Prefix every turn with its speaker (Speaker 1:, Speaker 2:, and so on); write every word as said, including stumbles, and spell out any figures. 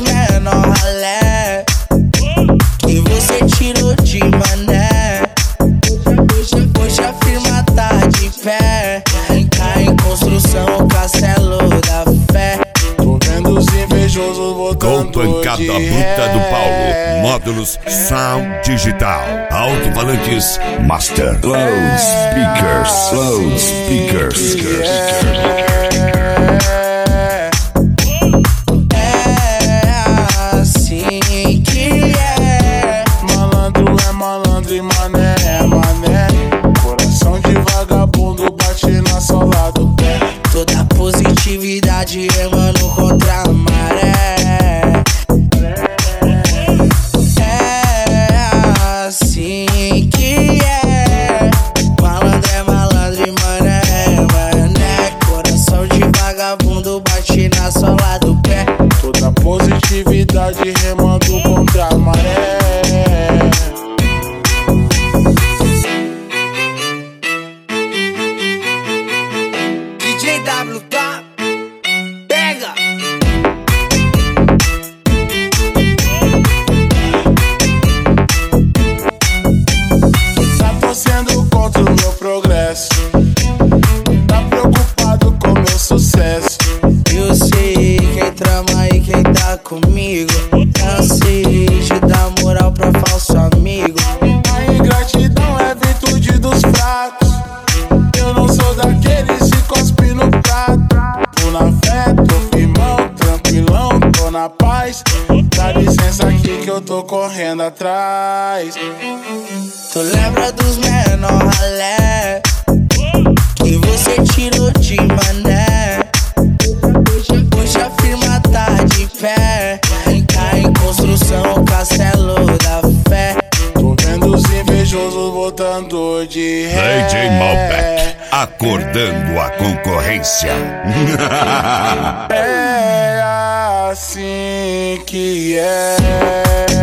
Speaker 1: menor ralé que você tirou de mané. Hoje, hoje a firma tá de pé, tá em construção o castelo da fé.
Speaker 2: Tô vendo os invejosos botando
Speaker 3: Com pancada
Speaker 2: de
Speaker 3: bruta do Paulo.
Speaker 2: ré.
Speaker 3: Módulos Sound Digital. Alto-falantes Master.
Speaker 4: Loudspeakers, loudspeakers.
Speaker 1: É assim que é.
Speaker 2: Malandro é malandro e mané é mané. Coração de vagabundo bate na sola do pé.
Speaker 1: Toda positividade remando contra a maré. É assim que é. Malandro é malandro e mané é mané. Coração de vagabundo bate na sola do pé.
Speaker 2: Toda positividade remando contra a maré.
Speaker 1: D J W tá? Pega!
Speaker 2: Tá torcendo contra o meu progresso. Tá preocupado com meu sucesso.
Speaker 1: Eu sei quem trama e quem tá comigo. Cansei de dar moral pra falso amigo.
Speaker 2: A ingratidão é virtude dos fracos. Eu não sou daqueles que cospe no prato. Tô na fé, tô firmão, tranquilão, tô na paz. Dá licença aqui que eu tô correndo atrás.
Speaker 1: Tu lembra dos menor ralé que você tirou de mané. Hoje, hoje a firma tá de pé, tá em construção o castelo da fé.
Speaker 2: Tô vendo os invejosos botando de ré.
Speaker 3: D J Malbec. Acordando a concorrência.
Speaker 2: É assim que é.